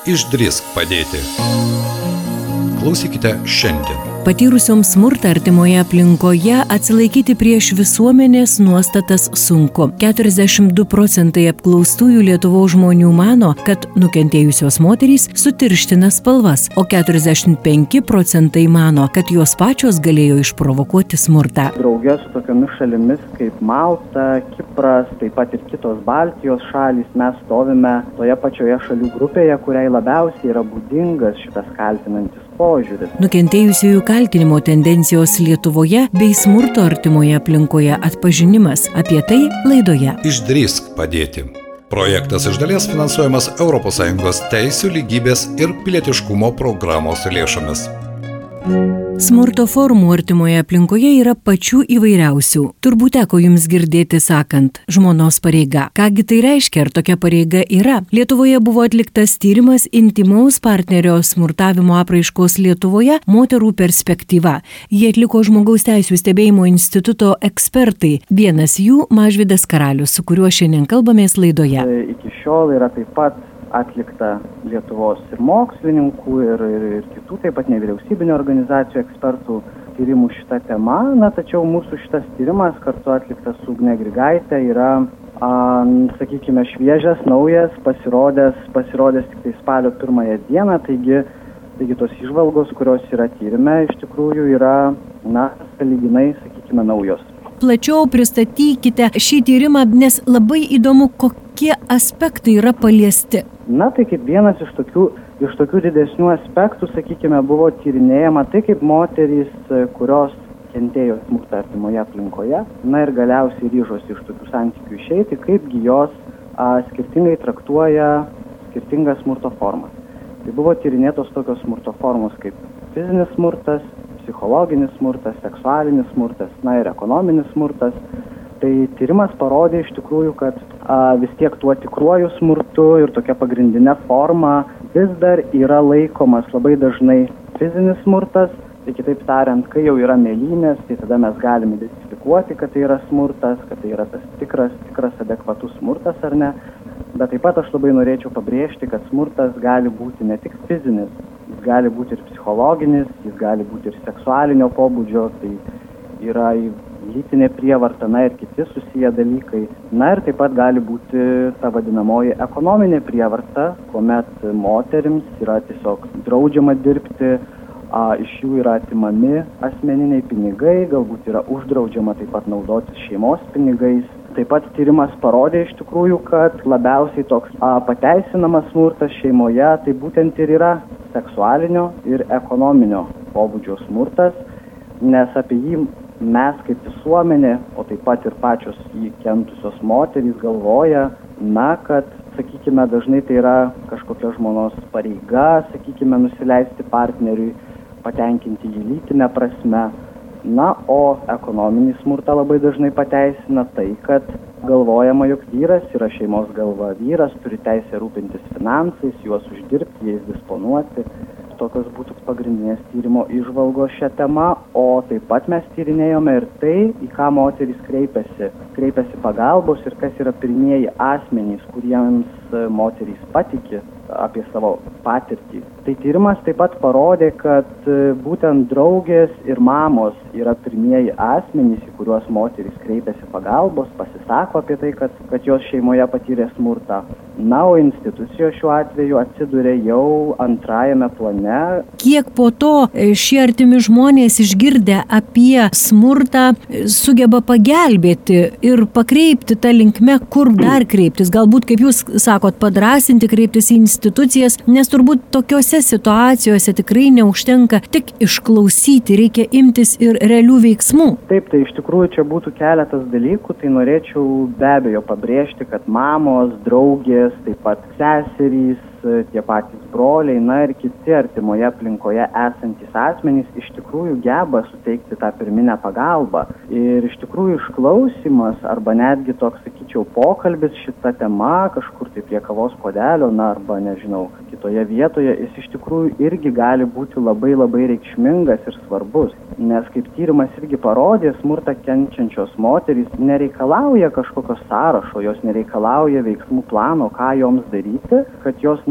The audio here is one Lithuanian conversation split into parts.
Išdrįsk padėti. Klausykite šiandien. Patyrusioms smurtą artimoje aplinkoje atsilaikyti prieš visuomenės nuostatas sunku. 42% apklaustųjų Lietuvos žmonių mano, kad nukentėjusios moterys sutirština spalvas, o 45% mano, kad jos pačios galėjo išprovokuoti smurtą. Drauge su tokiomis šalimis kaip Malta, Kipras, taip pat ir kitos Baltijos šalys, mes stovime toje pačioje šalių grupėje, kuriai labiausiai yra būdingas šitas kaltinantis požiūris. Nukentėjusiųjų kaltinimo tendencijos Lietuvoje bei smurto artimoje aplinkoje atpažinimas. Apie tai laidoje. Išdrįsk padėti. Projektas iš dalies finansuojamas ES teisių lygybės ir pilietiškumo programos lėšomis. Smurto formų artimoje aplinkoje yra pačių įvairiausių. Turbūt teko jums girdėti sakant žmonos pareiga. Kągi tai reiškia, ar tokia pareiga yra? Lietuvoje buvo atliktas tyrimas intymaus partnerio smurtavimo apraiškos Lietuvoje moterų perspektyva. Jie atliko Žmogaus teisių stebėjimo instituto ekspertai. Vienas jų Mažvydas Karalius, su kuriuo šiandien kalbamės laidoje. Iki šiol yra taip pat atlikta Lietuvos ir mokslininkų ir kitų taip pat nevyriausybinio organizacijų ekspertų tyrimų šitą temą. Tačiau mūsų šitas tyrimas kartu atliktas su Ugne Grigaite yra, sakykime, šviežias, naujas, pasirodęs tik tai spalio 1 dieną. Taigi tos įžvalgos, kurios yra tyrime, iš tikrųjų yra, sąlyginai, sakykime, naujos. Plačiau pristatykite šį tyrimą, nes labai įdomu, kokie aspektai yra paliesti. Tai kaip vienas iš tokių didesnių aspektų, sakykime, buvo tyrinėjama tai, kaip moterys, kurios kentėjo smurtą artimoje aplinkoje, ir galiausiai ryžosi iš tokių santykių išeiti, kaipgi jos skirtingai traktuoja skirtingas smurto formas. Tai buvo tyrinėtos tokios smurto formos kaip fizinis smurtas, psichologinis smurtas, seksualinis smurtas, ir ekonominis smurtas. Tai tyrimas parodė iš tikrųjų, kad vis tiek tuo tikruoju smurtu ir tokia pagrindinė forma vis dar yra laikomas labai dažnai fizinis smurtas. Tai kitaip tariant, kai jau yra mėlynės, tai tada mes galime identifikuoti, kad tai yra smurtas, kad tai yra tas tikras adekvatus smurtas ar ne. Bet taip pat aš labai norėčiau pabrėžti, kad smurtas gali būti ne tik fizinis, jis gali būti ir psichologinis, jis gali būti ir seksualinio pobūdžio, tai yra lytinė prievarta, ir kiti susiję dalykai. Ir taip pat gali būti ta vadinamoji ekonominė prievarta, kuomet moterims yra tiesiog draudžiama dirbti, iš jų yra atimami asmeniniai pinigai, galbūt yra uždraudžiama taip pat naudotis šeimos pinigais. Taip pat tyrimas parodė iš tikrųjų, kad labiausiai toks pateisinamas smurtas šeimoje tai būtent ir yra seksualinio ir ekonominio pobūdžio smurtas, nes apie jį mes kaip visuomenė, o taip pat ir pačios jį kentusios moterys galvoja, kad, sakykime, dažnai tai yra kažkokia žmonos pareiga, sakykime, nusileisti partneriui, patenkinti jį lytinę prasme. O ekonominį smurtą labai dažnai pateisina tai, kad galvojama, jog vyras yra šeimos galva, vyras turi teisę rūpintis finansais, juos uždirbti, jais disponuoti. Tokios būtų pagrindinės tyrimo įžvalgos šią temą, o taip pat mes tyrinėjome ir tai, į ką moterys kreipiasi pagalbos ir kas yra pirmieji asmenys, kuriems moterys patiki apie savo patirtį. Tai tyrimas taip pat parodė, kad būtent draugės ir mamos yra pirmieji asmenys, į kuriuos moterys kreipiasi pagalbos, pasisako apie tai, kad jos šeimoje patyrė smurtą. O institucijos šiuo atveju atsiduria jau antrajame plane. Kiek po to šie artimi žmonės išgirdę apie smurtą sugeba pagelbėti ir pakreipti tą linkme, kur dar kreiptis? Galbūt, kaip jūs sakot, padrąsinti, kreiptis į institucijas, nes turbūt tokiose situacijose tikrai neužtenka tik išklausyti, reikia imtis ir realių veiksmų. Taip, tai iš tikrųjų čia būtų keletas dalykų, tai norėčiau be abejo pabrėžti, kad mamos, draugės, taip pat seserys, tie patys broliai, ir kiti artimoje aplinkoje esantys asmenys iš tikrųjų geba suteikti tą pirminę pagalbą. Ir iš tikrųjų išklausimas arba netgi toks, sakyčiau, pokalbis šita tema kažkur tai prie kavos puodelio, arba nežinau, kitoje vietoje, jis iš tikrųjų irgi gali būti labai labai reikšmingas ir svarbus. Nes kaip tyrimas irgi parodė, smurtą kenčiančios moterys nereikalauja kažkokio sąrašo, jos nereikalauja veiksmų plano, ką joms daryti, kad jos,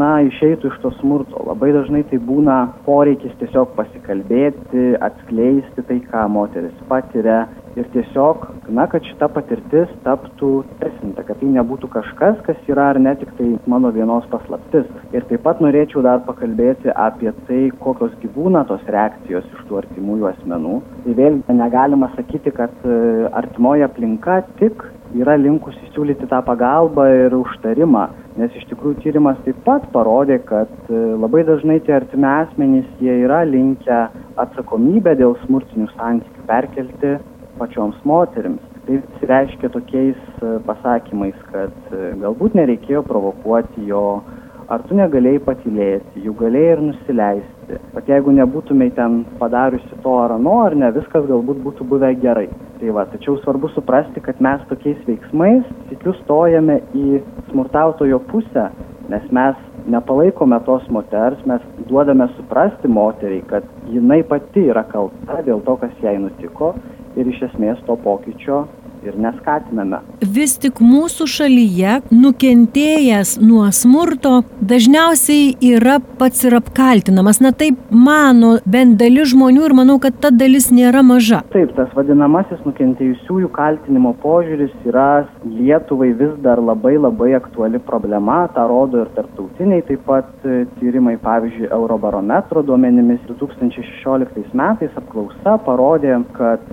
išeitų iš to smurto. Labai dažnai tai būna poreikis tiesiog pasikalbėti, atskleisti tai, ką moteris patiria ir tiesiog, kad šita patirtis taptų teisinta, kad tai nebūtų kažkas, kas yra ar ne tik tai mano vienos paslaptis. Ir taip pat norėčiau dar pakalbėti apie tai, kokios būna tos reakcijos iš tų artimųjų asmenų. Tai vėl negalima sakyti, kad artimoji aplinka tik yra linkusi siūlyti tą pagalbą ir užtarimą, nes iš tikrųjų tyrimas taip pat parodė, kad labai dažnai tie artimi asmenys, jie yra linkę atsakomybę dėl smurtinių santykių perkelti pačioms moterims. Tai reiškia tokiais pasakymais, kad galbūt nereikėjo provokuoti jo, ar tu negalėjai patylėti, jų galėjai ir nusileisti. Bet jeigu nebūtumai ten padariusi to ar ano, ar ne, viskas galbūt būtų buvę gerai. Tačiau svarbu suprasti, kad mes tokiais veiksmais sykiu stojame į smurtautojo pusę, nes mes nepalaikome tos moters, mes duodame suprasti moteriai, kad jinai pati yra kalta dėl to, kas jai nutiko ir iš esmės to pokyčio ir neskatiname. Vis tik mūsų šalyje nukentėjęs nuo smurto dažniausiai yra pats ir apkaltinamas. Na taip mano bent dalis žmonių ir manau, kad ta dalis nėra maža. Taip, tas vadinamasis nukentėjusiųjų kaltinimo požiūris yra Lietuvai vis dar labai aktuali problema. Ta rodo ir tarptautiniai taip pat tyrimai, pavyzdžiui, Eurobarometro duomenimis 2016 metais apklausa parodė, kad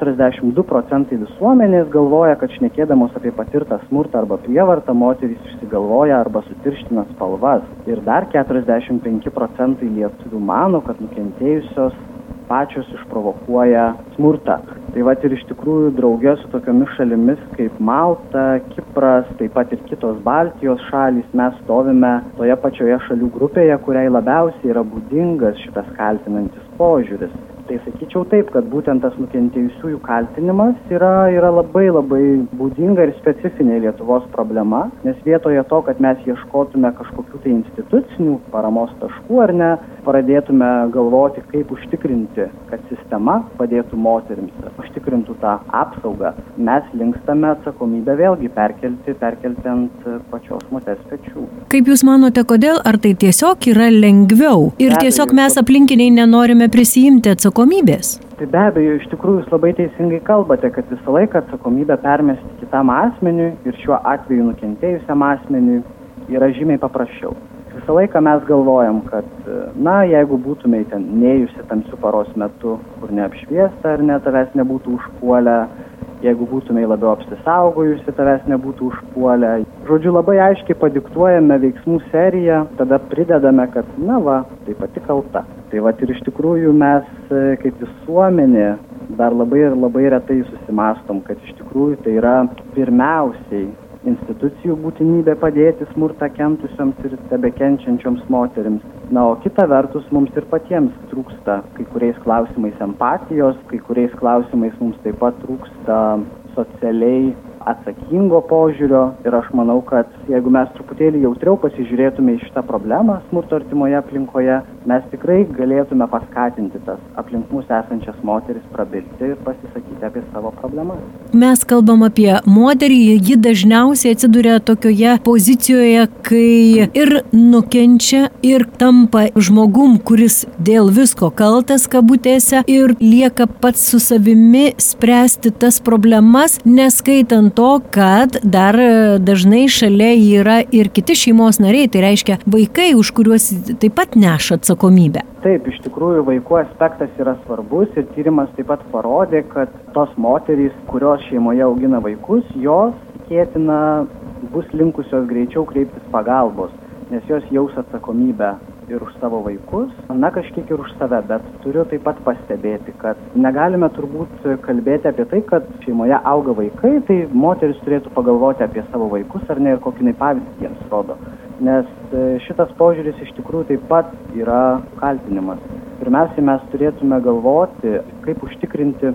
42% visuomenės galvoja, kad šnekėdamos apie patirtą smurtą arba prievartą moterys išsigalvoja arba sutirština spalvas. Ir dar 45% lietuvių mano, kad nukentėjusios pačios išprovokuoja smurtą. Tai ir iš tikrųjų drauge su tokiomis šalimis kaip Malta, Kipras, taip pat ir kitos Baltijos šalys mes stovime toje pačioje šalių grupėje, kuriai labiausiai yra būdingas šitas kaltinantis požiūris. Tai sakyčiau taip, kad būtent tas nukentėjusiųjų kaltinimas yra labai būdinga ir specifinė Lietuvos problema, nes vietoje to, kad mes ieškotume kažkokių tai institucinių paramos taškų ar ne, pradėtume galvoti, kaip užtikrinti, kad sistema padėtų moterims, užtikrintų tą apsaugą, mes linkstame atsakomybę vėlgi perkelti ant pačios moters pečių. Kaip Jūs manote, kodėl? Ar tai tiesiog yra lengviau? Ir tiesiog mes aplinkiniai nenorime prisijimti atsakomybės? Tai be abejo, iš tikrųjų Jūs labai teisingai kalbate, kad visą laiką atsakomybę permesti kitam asmeniui ir šiuo atveju nukentėjusiam asmeniui yra žymiai paprasčiau. Visą laiką mes galvojam, kad, jeigu būtumei ten neėjusi tamsiu paros metu, kur neapšviesta ar ne, tavęs nebūtų užpuolę, jeigu būtumei labiau apsisaugojusi, tavęs nebūtų užpuolę. Žodžiu, labai aiškiai padiktuojame veiksmų seriją, tada pridedame, kad, tai pati kalta. Tai ir iš tikrųjų mes kaip visuomenė dar labai retai susimastom, kad iš tikrųjų tai yra pirmiausiai institucijų būtinybė padėti smurtą kentusioms ir tebekenčiančioms moterims. O kita vertus, mums ir patiems trūksta kai kuriais klausimais empatijos, kai kuriais klausimais mums taip pat trūksta socialiai atsakingo požiūrio ir aš manau, kad jeigu mes truputėlį jautriau pasižiūrėtume į šitą problemą smurto artimoje aplinkoje, mes tikrai galėtume paskatinti tas aplink mus esančias moteris prabilti ir pasisakyti apie savo problemas. Mes kalbam apie moterį, ji dažniausiai atsiduria tokioje pozicijoje, kai ir nukenčia, ir tampa žmogum, kuris dėl visko kaltas kabutėse ir lieka pats su savimi spręsti tas problemas, neskaitant to, kad dar dažnai šalia yra ir kiti šeimos nariai, tai reiškia vaikai, už kuriuos taip pat neša atsakomybę. Taip, iš tikrųjų vaikų aspektas yra svarbus ir tyrimas taip pat parodė, kad tos moterys, kurios šeimoje augina vaikus, jos tikėtina bus linkusios greičiau kreiptis pagalbos, nes jos jaus atsakomybę ir už savo vaikus, kažkiek ir už save, bet turiu taip pat pastebėti, kad negalime turbūt kalbėti apie tai, kad šeimoje auga vaikai, tai moteris turėtų pagalvoti apie savo vaikus ar ne ir kokį pavyzdį jiems rodo. Nes šitas požiūris iš tikrųjų taip pat yra kaltinimas. Pirmiausia, mes turėtume galvoti, kaip užtikrinti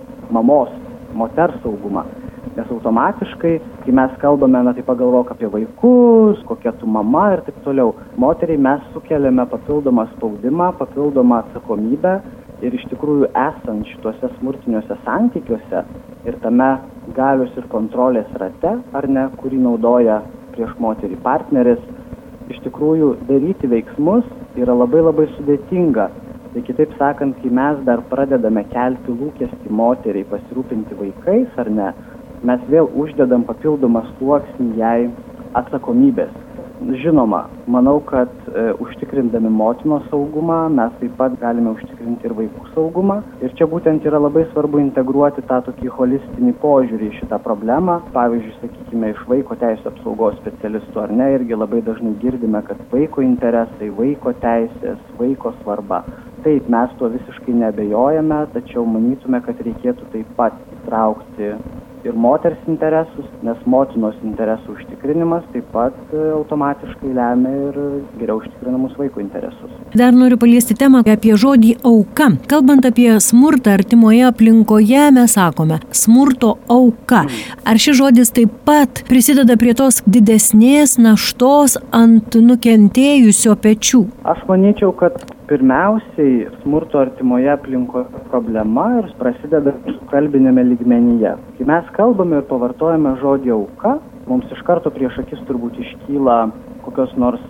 moters saugumą. Nes automatiškai, kai mes kalbame, tai pagalvok apie vaikus, kokia tu mama ir taip toliau. Moteriai mes sukeliame papildomą spaudimą, papildomą atsakomybę ir iš tikrųjų esant šituose smurtiniuose santykiuose ir tame galios ir kontrolės rate, ar ne, kurį naudoja prieš moterį partneris, iš tikrųjų daryti veiksmus yra labai sudėtinga. Tai kitaip sakant, kai mes dar pradedame kelti lūkestį moteriai pasirūpinti vaikais ar ne, mes vėl uždedam papildomą sluoksnį jai atsakomybės. Žinoma, manau, kad užtikrindami motinos saugumą mes taip pat galime užtikrinti ir vaikų saugumą. Ir čia būtent yra labai svarbu integruoti tą tokį holistinį požiūrį į šitą problemą. Pavyzdžiui, sakykime, iš vaiko teisės apsaugos specialistų ar ne, irgi labai dažnai girdime, kad vaiko interesai, vaiko teisės, vaiko svarba. Taip, mes tuo visiškai neabejojame, tačiau manytume, kad reikėtų taip pat įtraukti ir moters interesus, nes motinos interesų užtikrinimas taip pat automatiškai lemia ir geriau užtikrinamus vaiko interesus. Dar noriu paliesti temą apie žodį auka. Kalbant apie smurtą artimoje aplinkoje, mes sakome smurto auka. Ar šis žodis taip pat prisideda prie tos didesnės naštos ant nukentėjusio pečių? Aš manyčiau, kad pirmiausiai smurto artimoje aplinkoje problema ir prasideda kalbinėme lygmenyje. Kai mes kalbame ir pavartojame žodį auka, mums iš karto prieš akis turbūt iškyla kokios nors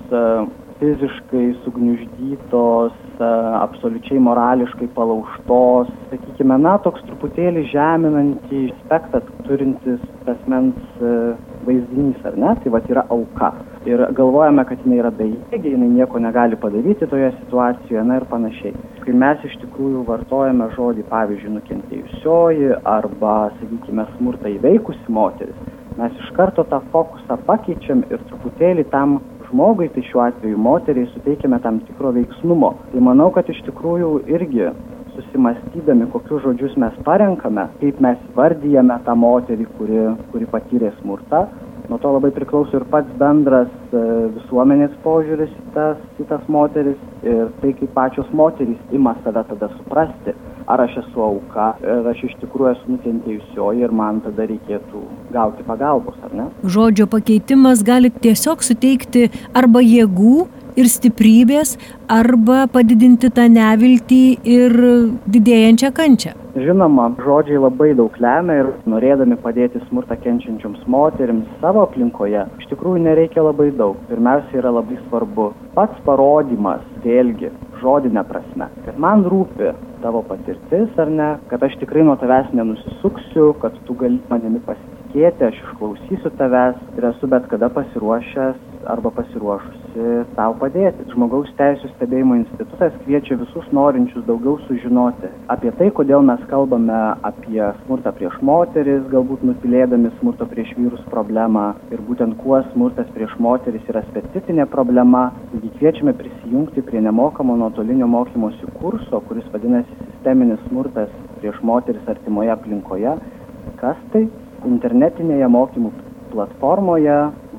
fiziškai sugniuždytos, absoliučiai morališkai palaužtos, sakykime, toks truputėlį žeminantį aspektą turintis asmens vaizdinys, ar ne? Tai vat yra auka. Ir galvojame, kad jinai yra bejėgė, jinai nieko negali padaryti toje situacijoje, ir panašiai. Kai mes iš tikrųjų vartojame žodį, pavyzdžiui, nukentėjusioji arba, sakykime, smurtą įveikusi moteris, mes iš karto tą fokusą pakeičiam ir truputėlį tam žmogui, tai šiuo atveju moteriai, suteikiame tam tikro veiksnumo. Tai manau, kad iš tikrųjų irgi susimastydami, kokius žodžius mes parenkame, kaip mes vardijame tą moterį, kuri patyrė smurtą, nuo to labai priklauso ir pats bendras visuomenės požiūris į tas moteris ir tai, kaip pačios moterys ima save tada suprasti, ar aš esu auka, ar aš iš tikrųjų esu nukentėjusioji ir man tada reikėtų gauti pagalbos, ar ne? Žodžio pakeitimas gali tiesiog suteikti arba jėgų ir stiprybės, arba padidinti tą neviltį ir didėjančią kančią. Žinoma, žodžiai labai daug lemia ir norėdami padėti smurtą kenčiančioms moterims savo aplinkoje, iš tikrųjų nereikia labai daug. Pirmiausia, yra labai svarbu pats parodymas, vėlgi, žodinė prasme, kad man rūpi tavo patirtis, ar ne, kad aš tikrai nuo tavęs nenusisuksiu, kad tu gali manimi pasitikėti, aš išklausysiu tavęs ir esu bet kada pasiruošęs arba pasiruošusi tau padėti. Žmogaus teisų stebėjimo institutas kviečia visus norinčius daugiau sužinoti apie tai, kodėl mes kalbame apie smurtą prieš moteris, galbūt nutylėdami smurto prieš vyrus problemą ir būtent kuo smurtas prieš moteris yra specifinė problema. Taigi kviečiame prisijungti prie nemokamo nuotolinio mokymosi kurso, kuris vadinasi Sisteminis smurtas prieš moteris artimoje aplinkoje. Kas tai? Internetinėje mokymų platformoje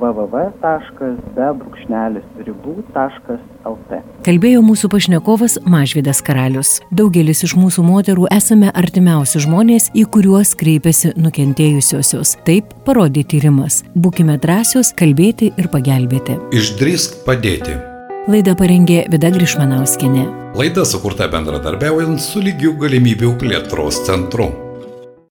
www.be-ribų.lt. Kalbėjo mūsų pašnekovas Mažvydas Karalius. Daugelis iš mūsų moterų esame artimiausi žmonės, į kuriuos kreipiasi nukentėjusiosios. Taip parodė tyrimas. Būkime drąsios kalbėti ir pagelbėti. Išdrįsk padėti. Laidą parengė Vida Grišmanauskienė. Laida sukurta bendradarbiaujant su Lygių galimybių plėtros centru.